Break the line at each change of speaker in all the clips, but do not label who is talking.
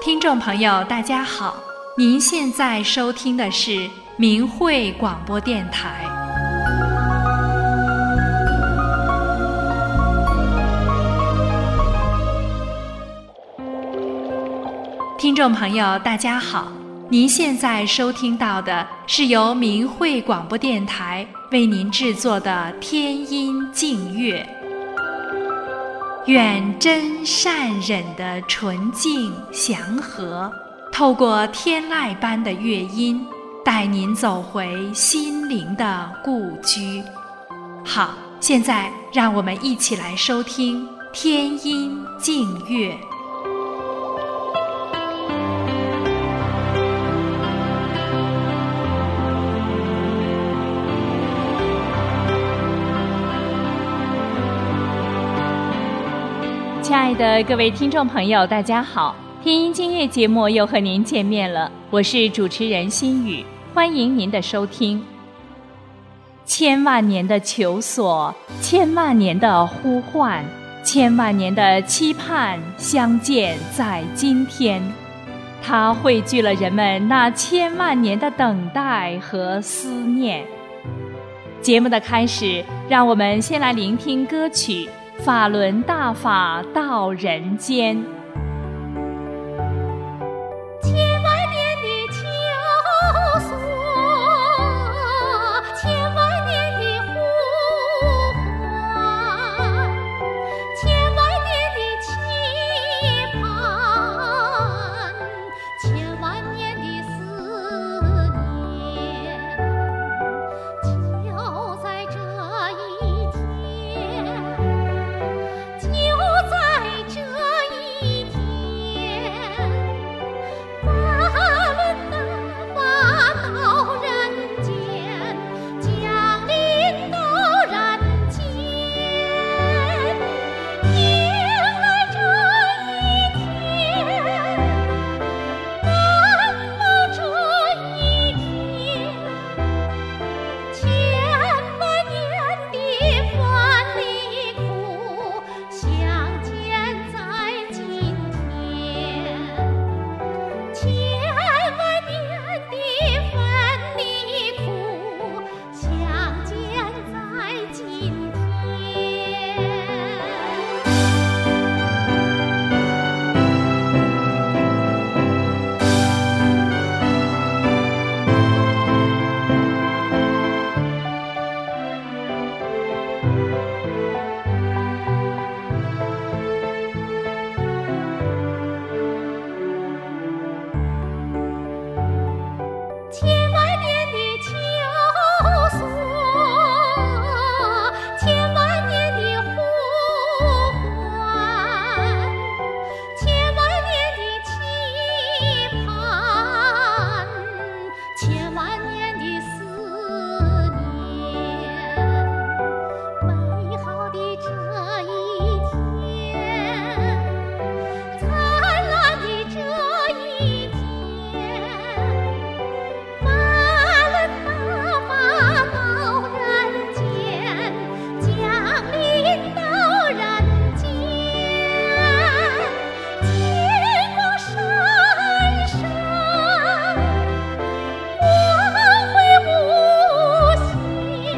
听众朋友大家好，您现在收听的是明慧广播电台。听众朋友大家好，您现在收听到的是由明慧广播电台为您制作的天音净乐。愿真善忍的纯净祥和，透过天籁般的乐音，带您走回心灵的故居。好，现在让我们一起来收听天音净乐。亲爱的各位听众朋友大家好，天音净乐节目又和您见面了，我是主持人心雨，欢迎您的收听。千万年的求索，千万年的呼唤，千万年的期盼相见在今天，它汇聚了人们那千万年的等待和思念。节目的开始，让我们先来聆听歌曲法轮大法到人间。
千万年的求索，千万年的呼唤，千万年的期盼，千万年的思念，就在这一天，就在这一天，法轮大法到人间，降临到人间，迎来这一天，难保这一天，千万年的烦离苦相见在今天，千万年的烦离苦相见在今天。千万年的求索，千万年的呼唤，千万年的期盼，千万年的思念，美好的这一天，灿烂的这一天，法轮大法到人间，降临到人间，金光闪闪，光辉无限，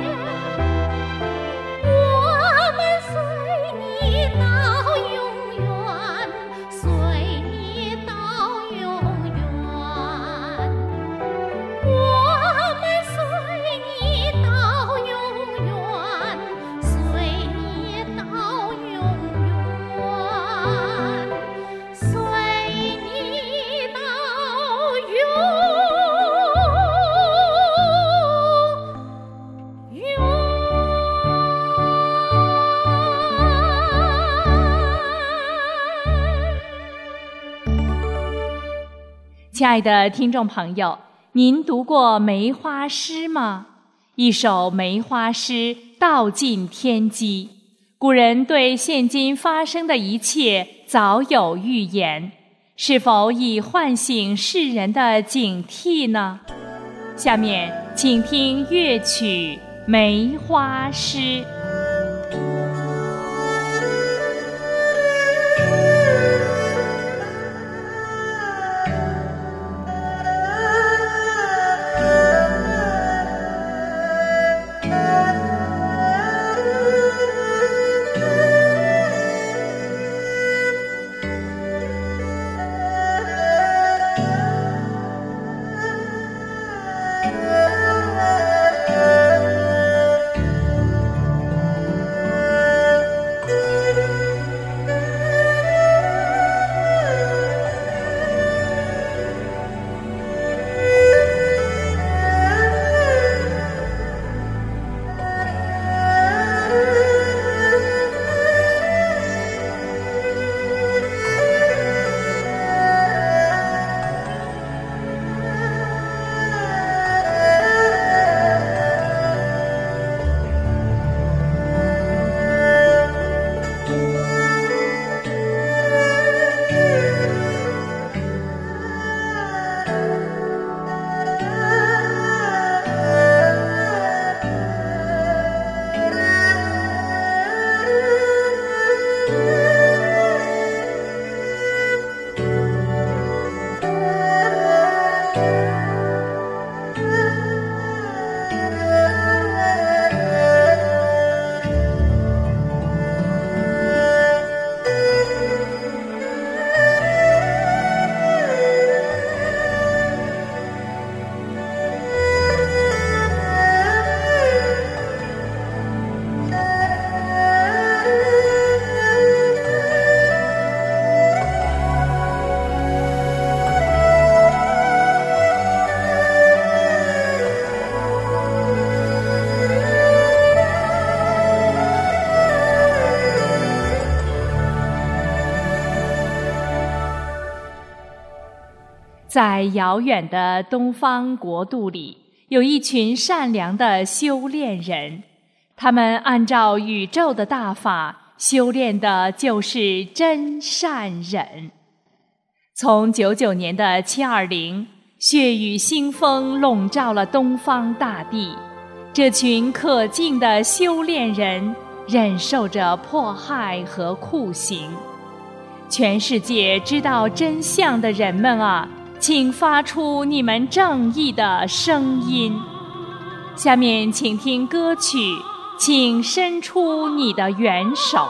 我们随你到永远，随你到永远，我们随你到永远，随你到永远，随你到永远。
亲爱的听众朋友，您读过梅花诗吗？一首梅花诗道尽天机，古人对现今发生的一切早有预言，是否已唤醒世人的警惕呢？下面请听乐曲《梅花诗》。 在遥远的东方国度里，有一群善良的修炼人，他们按照宇宙的大法修炼的就是真善忍。从99年的720，血雨腥风笼罩了东方大地，这群可敬的修炼人忍受着迫害和酷刑。全世界知道真相的人们啊，请发出你们正义的声音。下面请听歌曲，请伸出你的援手。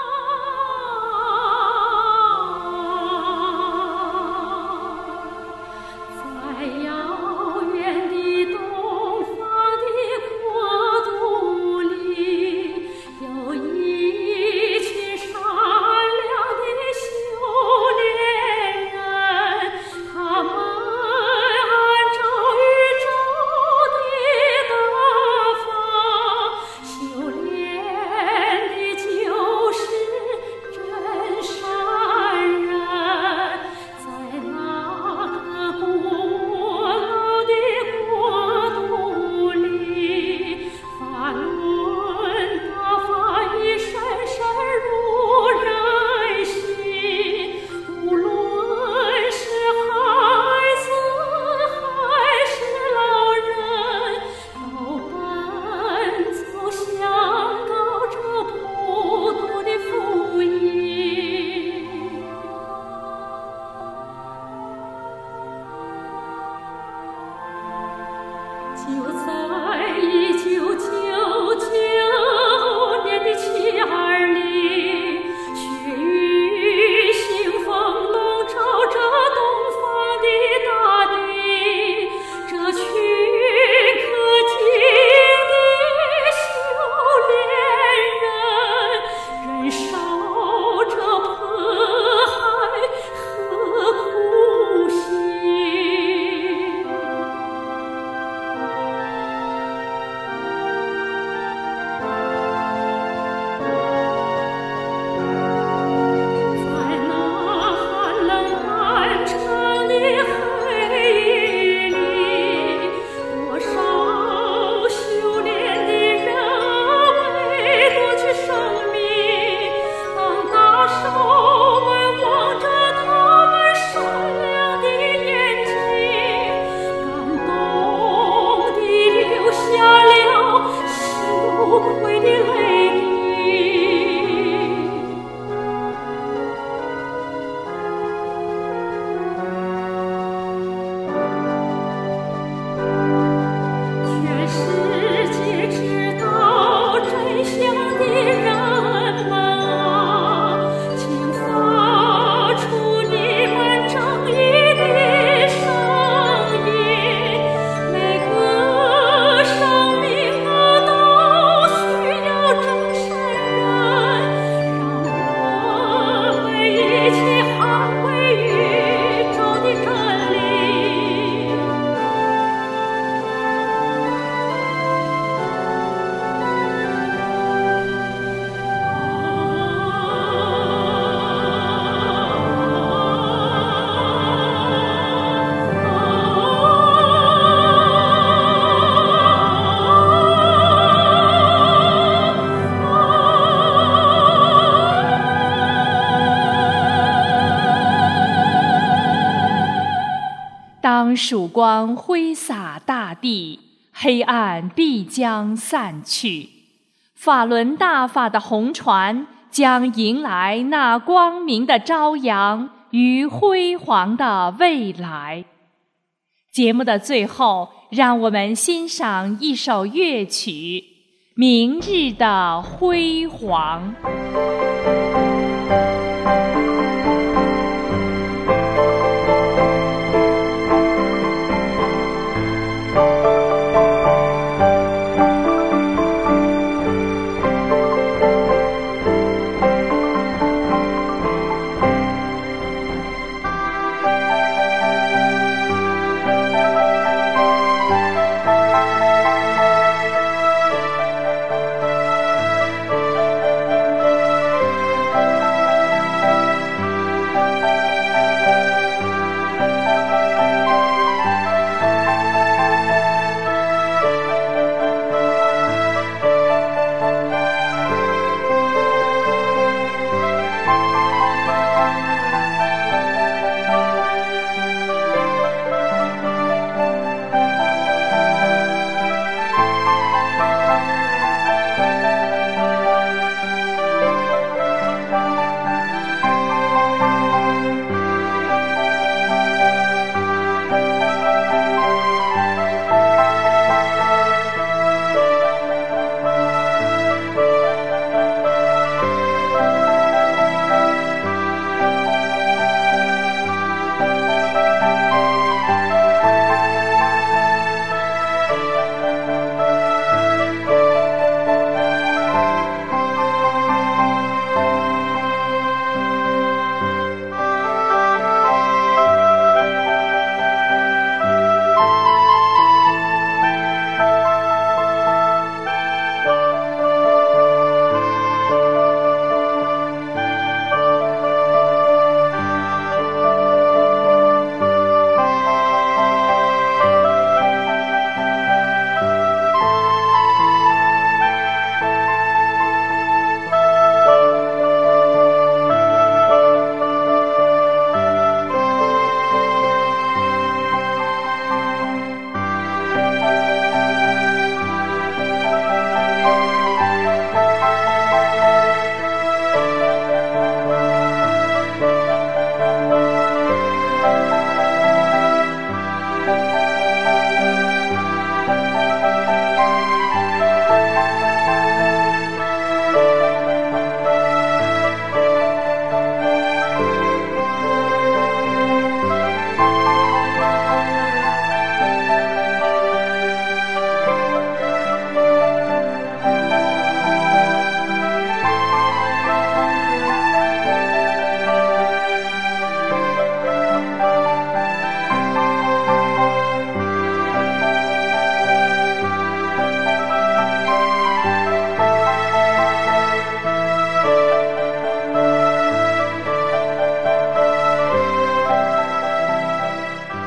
当曙光挥洒大地，黑暗必将散去，法轮大法的红船将迎来那光明的朝阳与辉煌的未来。节目的最后，让我们欣赏一首乐曲《明日的辉煌》。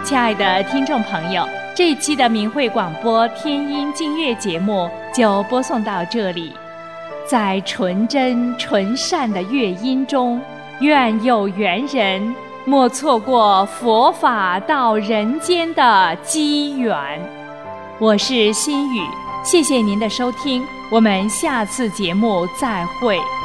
亲爱的听众朋友，这一期的明慧广播天音净乐节目就播送到这里。在纯真纯善的乐音中，愿有缘人莫错过佛法到人间的机缘。我是心雨，谢谢您的收听，我们下次节目再会。